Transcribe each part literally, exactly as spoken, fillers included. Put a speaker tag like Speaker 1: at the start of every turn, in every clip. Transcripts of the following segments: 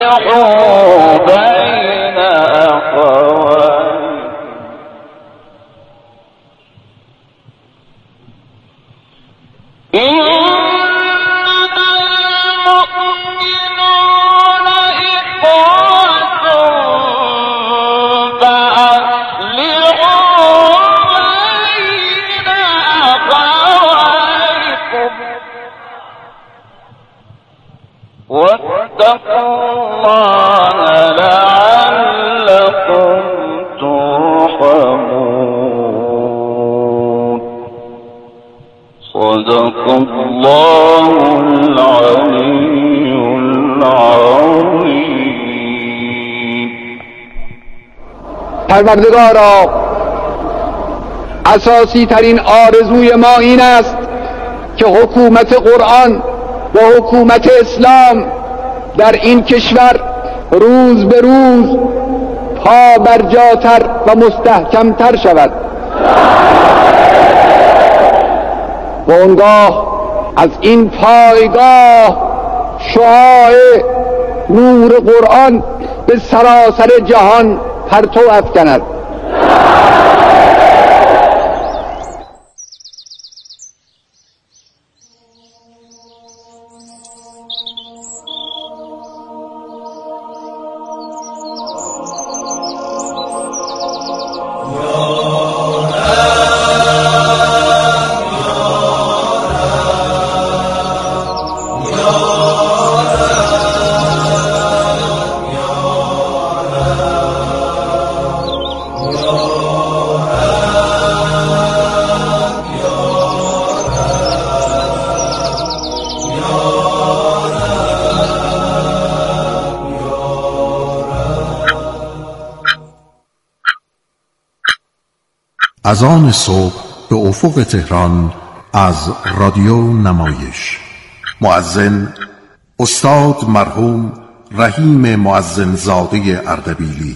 Speaker 1: بين أخوين إنما المؤمنون إخوة فأصلحوا بين أخويكم واتقوا الله لعلكم ترحمون. صدق الله العلي العظيم.
Speaker 2: پروردگارا، اساسی ترین آرزوی ما این است که حکومت قرآن و حکومت اسلام در این کشور روز به روز پا برجاتر و مستحکمتر شود و اونگاه از این پایگاه شعاع نور قرآن به سراسر جهان پرتو افکند.
Speaker 3: از آن صبح به افق تهران از رادیو نمایش. مؤذن استاد مرحوم رحیم مؤذن زاده اردبیلی.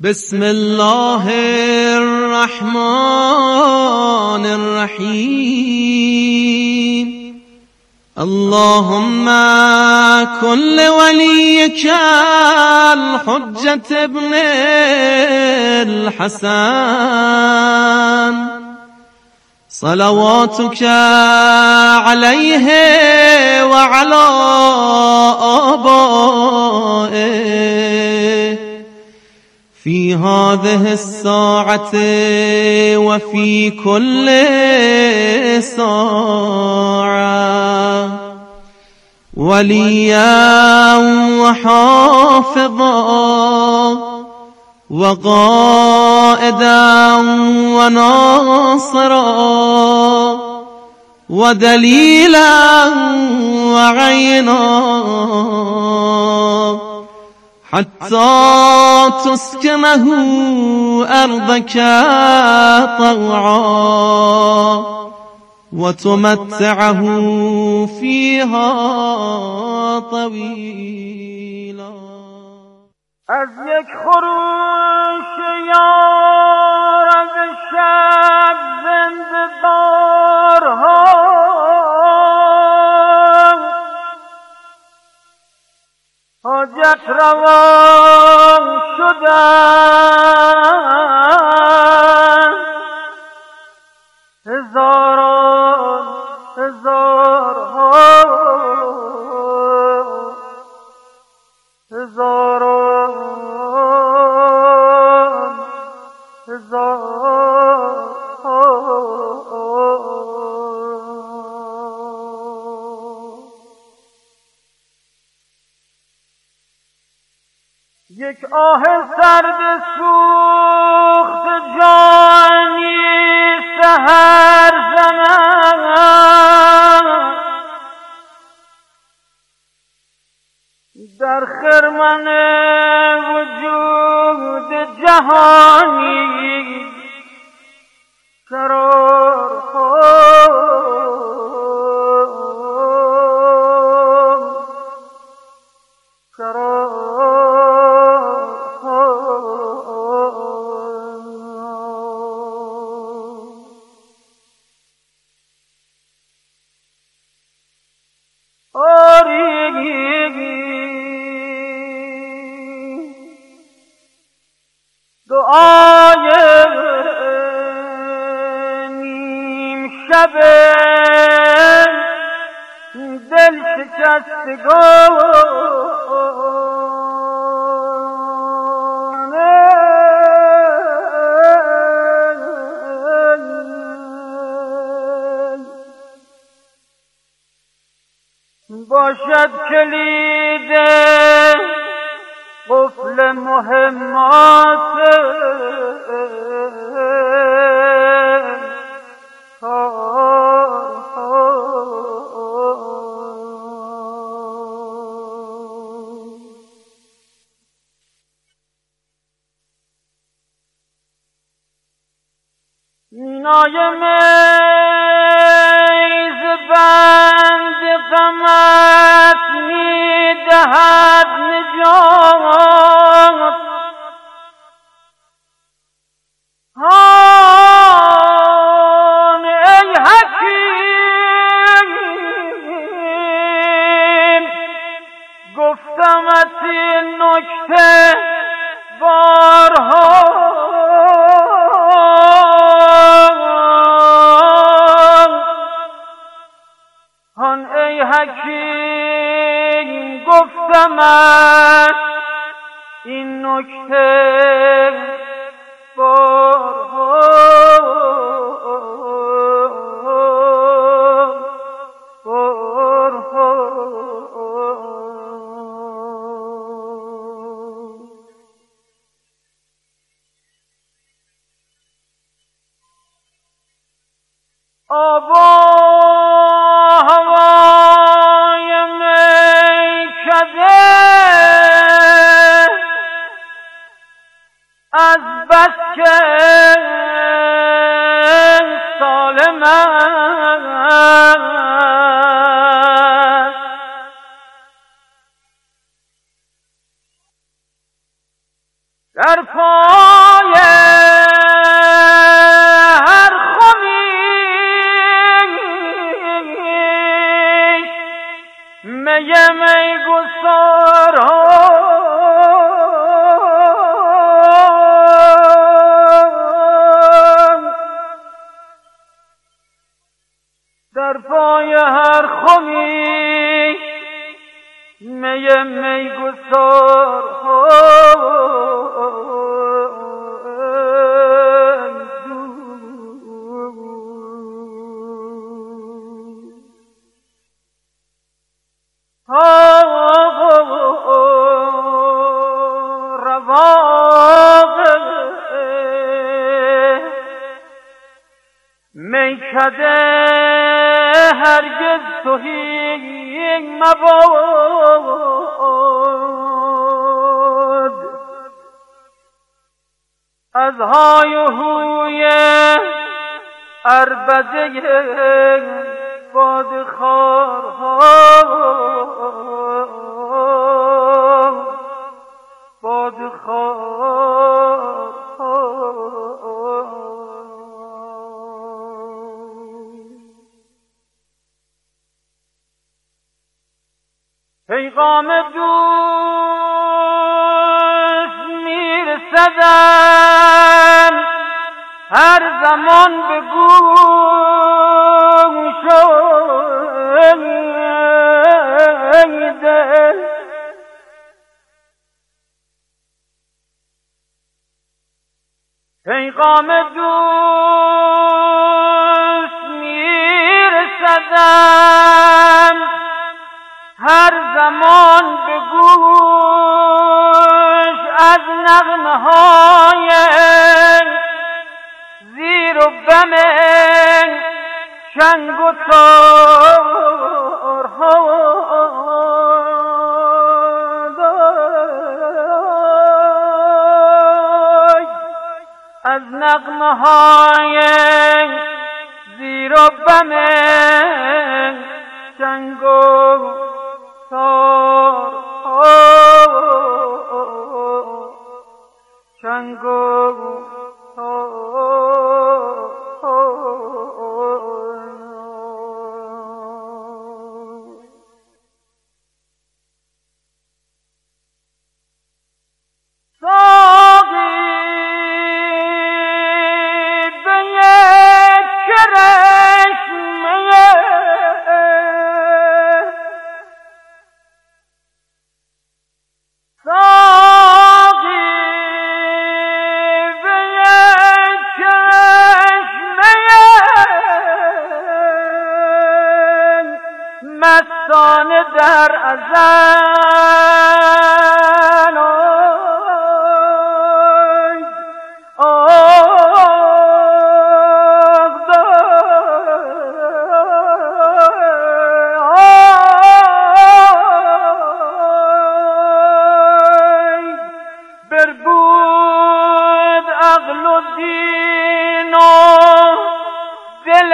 Speaker 4: بسم الله الرحمن الرحيم اللهم كن لوليك الحجة ابن الحسن صلواتك عليه وعلى آبائه في هذه الساعة وفي كل ساعة وليا وحافظا وقائدا وناصرا ودليلا وعينا حتى تسكنه أرضك طوعا وتمتعه فيها طويلا.
Speaker 5: از یک خروش یارب شب زنده دارها حاجت روان شدن هزاران هزارها هزاران هزارها یک آه سرد سوخت جانی سحر زنم در خرمن وجود جهانی قرارها دعای نیم شب دل شکستگان باشد کلید قفل مهمات مینای میز بند غمت میدهد نجات هان ای حکیم گفتمت این نکته بارها هان ای حکیم گفتمت این نکته بارها بارها آبا هوای میکده از بس که می می گسار در پای هر خمی می می گسار میکده هرگز تهی مباد از های و هوی عربده بادخوارها بادخوار پیغام دوست میرسدم هر زمان به گوش دل پیغام دوست میرسدم هر زمان به گوش از نغمه های زیر و بم چنگ و تارها از نغمه های زیر و بم چنگ و تار چنگ و مستانه در ازل بربود عقل و دین و دل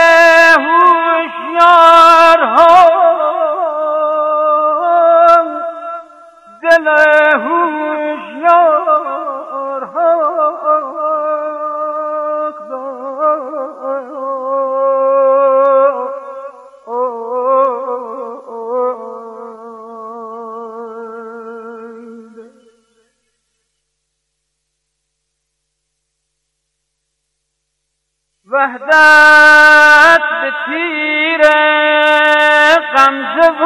Speaker 5: هوشیارها دل هوشیارها وحدت به تیر غمزه و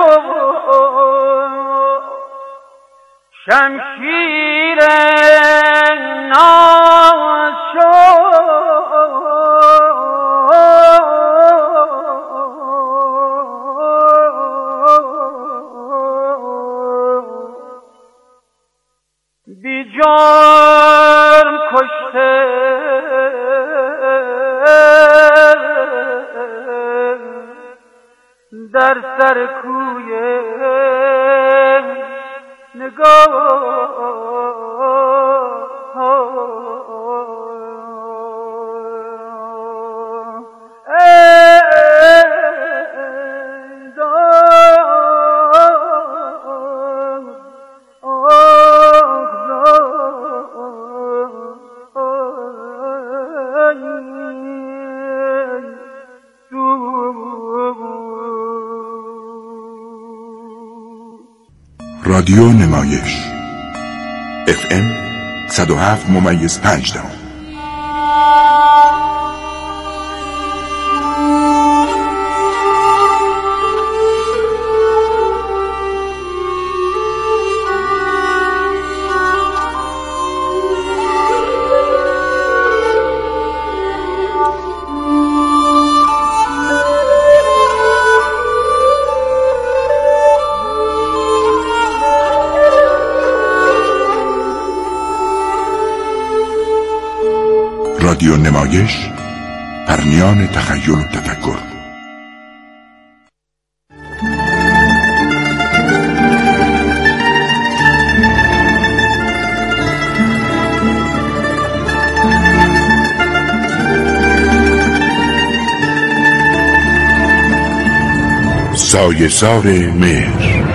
Speaker 5: شمشیر ناز بی جرم کشته در سر کوی نگاه
Speaker 3: رادیو نمایش اف ام صد و هفت ممیز پنج دهم. رادیو نمایش، پرنیان تخیل و تفکر. سایه‌سار مهر.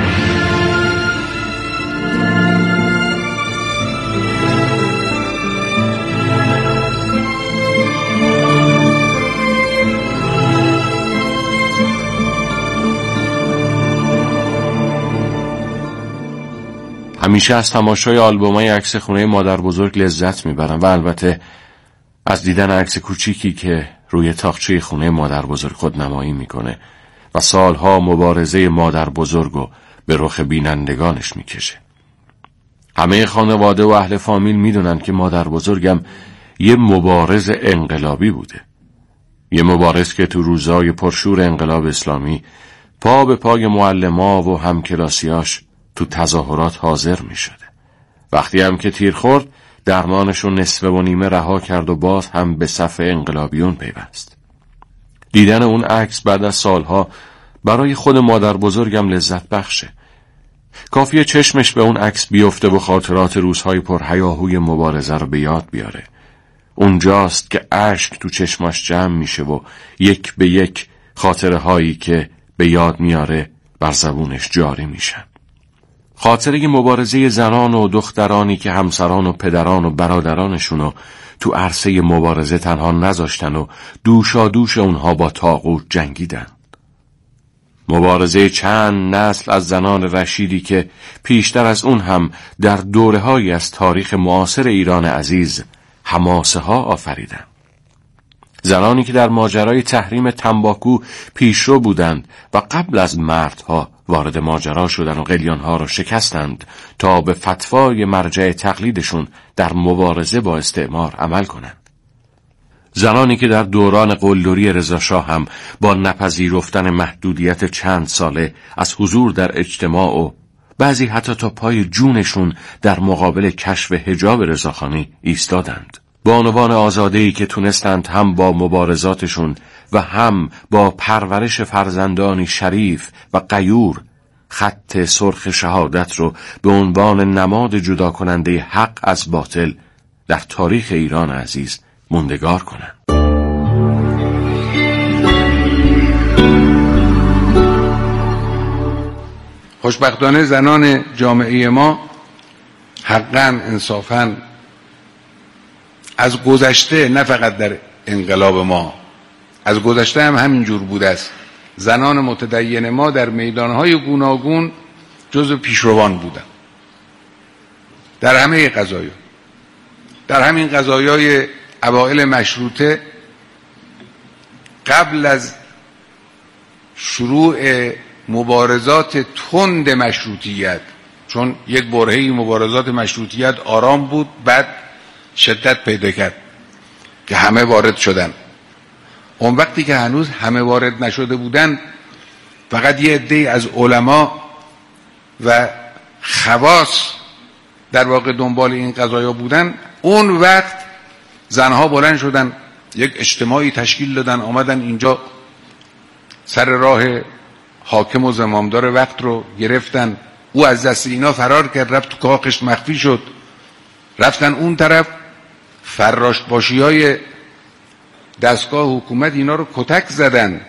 Speaker 6: همیشه از تماشای آلبومای عکس خونه مادر بزرگ لذت میبرم و البته از دیدن عکس کوچیکی که روی تاقچه خونه مادر بزرگ خود نمایی میکنه و سالها مبارزه مادر بزرگو به رخ بینندگانش میکشه. همه خانواده و اهل فامیل میدونن که مادر بزرگم یه مبارز انقلابی بوده، یه مبارز که تو روزای پرشور انقلاب اسلامی پا به پای معلما و همکلاسیاش تو تظاهرات حاضر می شده. وقتی هم که تیر خورد درمانشون نصفه و نیمه رها کرد و باز هم به صف انقلابیون پیوست. دیدن اون عکس بعد از سالها برای خود مادر بزرگم لذت بخشه. کافیه چشمش به اون عکس بیفته و خاطرات روزهای پرهیاهوی مبارزه رو به یاد بیاره. اونجاست که اشک تو چشماش جمع میشه و یک به یک خاطره هایی که به یاد میاره بر زبونش جاری میشن. خاطره مبارزه زنان و دخترانی که همسران و پدران و برادرانشونو تو عرصه مبارزه تنها نذاشتن و دوشا دوش اونها با طاغوت جنگیدن. مبارزه چند نسل از زنان رشیدی که پیشتر از اون هم در دوره‌هایی از تاریخ معاصر ایران عزیز حماسه ها آفریدن. زنانی که در ماجرای تحریم تنباکو پیشرو بودند و قبل از مردها وارد ماجرا شدند و قلیانها را شکستند تا به فتوای مرجع تقلیدشون در مبارزه با استعمار عمل کنند. زنانی که در دوران قلدری رضا شاه هم با نپذیرفتن محدودیت چند ساله از حضور در اجتماع و بعضی حتی تا پای جونشون در مقابل کشف حجاب رضاخانی ایستادند. بانوان آزاده‌ای که تونستند هم با مبارزاتشون و هم با پرورش فرزندانی شریف و غیور خط سرخ شهادت رو به عنوان نماد جدا کننده حق از باطل در تاریخ ایران عزیز موندگار کنند.
Speaker 7: خوشبختانه زنان جامعه ما حقاً انصافاً از گذشته، نه فقط در انقلاب ما، از گذشته هم همینجور بوده است. زنان متدین ما در میدانهای گوناگون جزو پیشروان بودن در همه قضایا. در همین قضایای اوائل مشروطه قبل از شروع مبارزات تند مشروطیت، چون یک برهه‌ای مبارزات مشروطیت آرام بود، بعد شدت پیدا کرد که همه وارد شدن. اون وقتی که هنوز همه وارد نشده بودن، فقط یه عده‌ای از علما و خواص در واقع دنبال این قضایا بودن. اون وقت زنها بلند شدن، یک اجتماعی تشکیل دادن، آمدن اینجا سر راه حاکم و زمامدار وقت رو گرفتن. او از دست اینا فرار کرد، رفت تو کاخش مخفی شد. رفتن اون طرف، فراشت باشی های دستگاه حکومت اینا رو کتک زدن.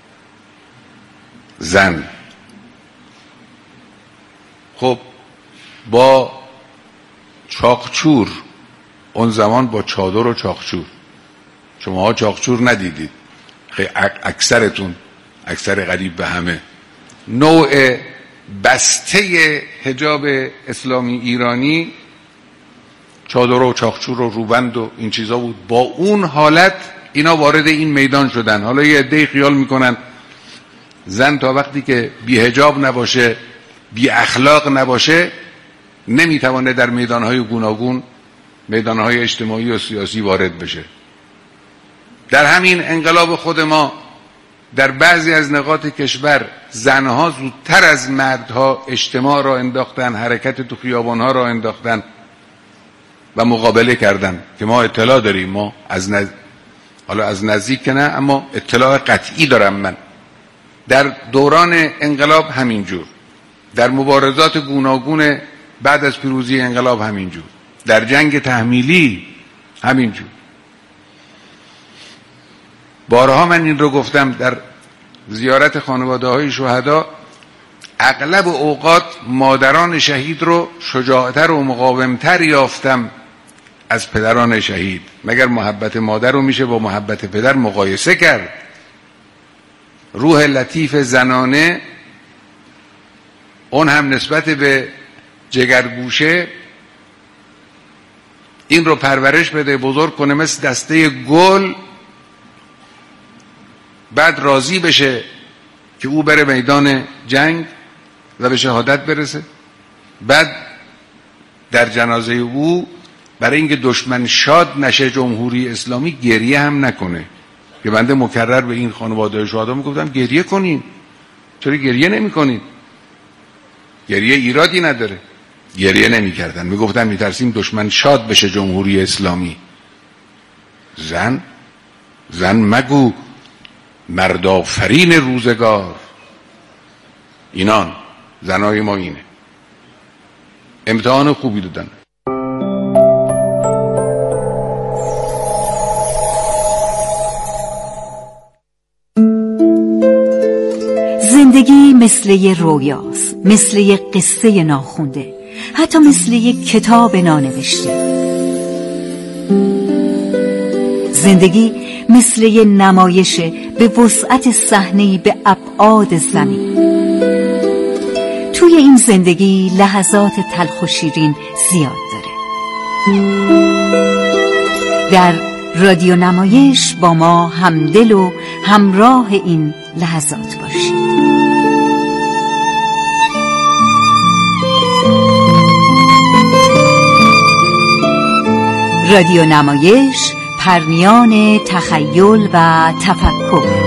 Speaker 7: زن خب با چاقچور، اون زمان با چادر و چاقچور، شماها چاقچور ندیدید، خیلی اکثرتون، اکثر قریب به همه، نوع بسته حجاب اسلامی ایرانی چادر و چاخچور و روبند و این چیزا بود. با اون حالت اینا وارد این میدان شدن. حالا یه عده‌ای خیال میکنن زن تا وقتی که بی حجاب نباشه، بی اخلاق نباشه، نمیتوانه در میدانهای گوناگون، میدانهای اجتماعی و سیاسی وارد بشه. در همین انقلاب خود ما در بعضی از نقاط کشور زنها زودتر از مردها اجتماع را انداختن، حرکت تو خیابانها را انداختن و مقابله کردن که ما اطلاع داریم. ما از نز... حالا از نزدیک نه، اما اطلاع قطعی دارم من. در دوران انقلاب همینجور، در مبارزات گوناگون بعد از پیروزی انقلاب همینجور، در جنگ تحمیلی همینجور. بارها من این رو گفتم در زیارت خانواده های شهدا، اغلب اوقات مادران شهید رو شجاعتر و مقاومتر یافتم از پدران شهید. مگر محبت مادر رو میشه با محبت پدر مقایسه کرد؟ روح لطیف زنانه، اون هم نسبت به جگرگوشه، این رو پرورش بده، بزرگ کنه مثل دسته گل، بعد راضی بشه که او بره میدان جنگ و به شهادت برسه. بعد در جنازه او برای اینکه دشمن شاد نشه جمهوری اسلامی گریه هم نکنه. که بنده مکرر به این خانواده شهدا میگفتم گریه کنین، چرا گریه نمی کنین؟ گریه ایرادی نداره. گریه نمی کردن، میگفتن میترسیم دشمن شاد بشه جمهوری اسلامی. زن زن مگو مردآفرین روزگار. اینان زنای ما اینه. امتحان خوبی دادن.
Speaker 8: زندگی مثل یه رویاست، مثل یه قصه ناخونده، حتی مثل یه کتاب نانوشته. زندگی مثل یه نمایش به وسعت صحنه‌ای به ابعاد زمین. توی این زندگی لحظات تلخ و شیرین زیاد داره. در رادیو نمایش با ما همدل و همراه این لحظات باشید. رادیو نمایش، پرمیان تخیل و تفکر.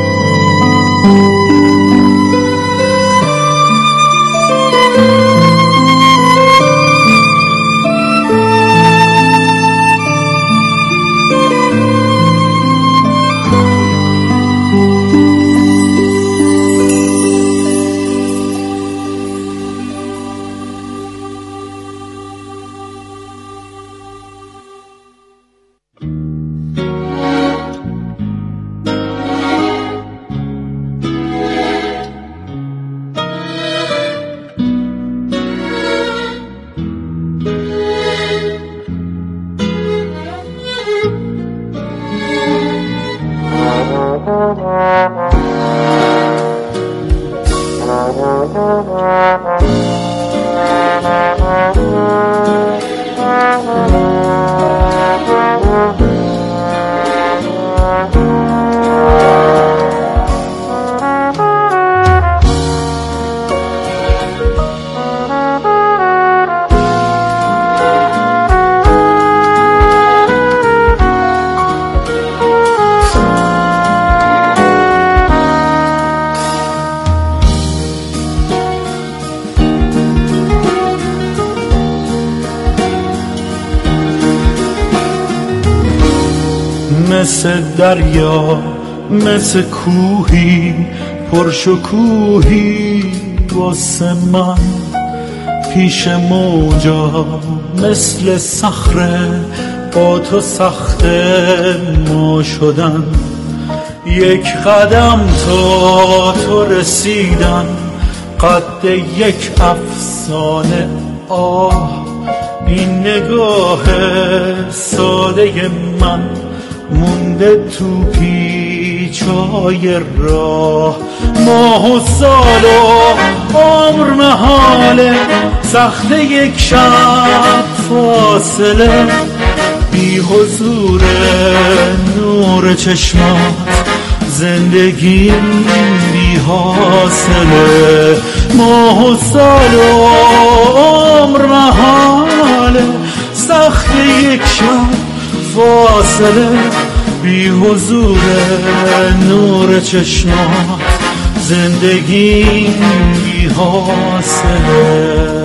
Speaker 9: مثل دریا، مثل کوهی پرشکوهی واسه من، پیش موجا مثل صخره با تو سخته ما شدن. یک قدم تا تو رسیدن، قد یک افسانه. آه این نگاه ساده من مونده تو پیچای راه. ماه و سال و عمر محاله، سخت یک شب فاصله، بی حضور نور چشمات زندگی بی حاصله. ماه و سال و عمر محاله، سخت یک شب فاصله، بی حضور نور چشمات زندگی بی حاصله.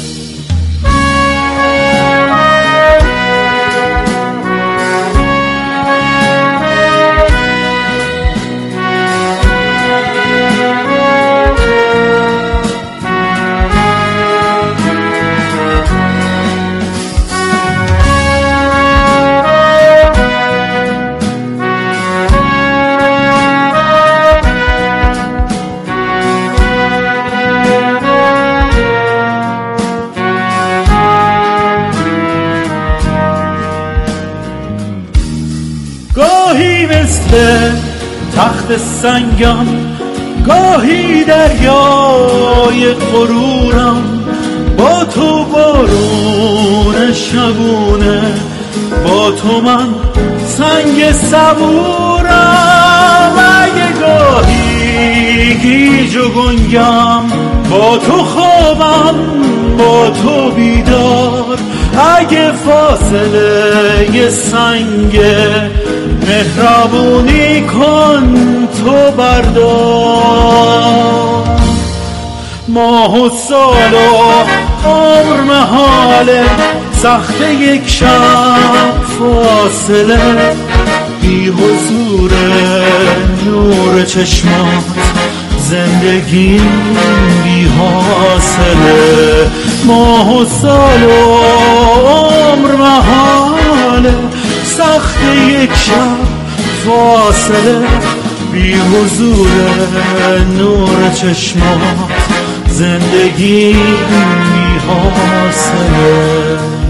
Speaker 9: گاهی مثل تخت سنگم، گاهی دریای غرورم، با تو بارون شبونه، با تو من سنگ صبورم. اگه گاهی گیج و گنگم، با تو خوابم، با تو بیدار. اگه فاصله یه سنگ، مهربونی کن تو بردار. ماه و سال و عمر محاله، سخت یک شب فاصله، بی حضور نور چشمات زندگی بی حاصله. ماه و سال و عمر محاله، سخت یک شب فاصله، بی حضور نور چشمات زندگی بی حاصله.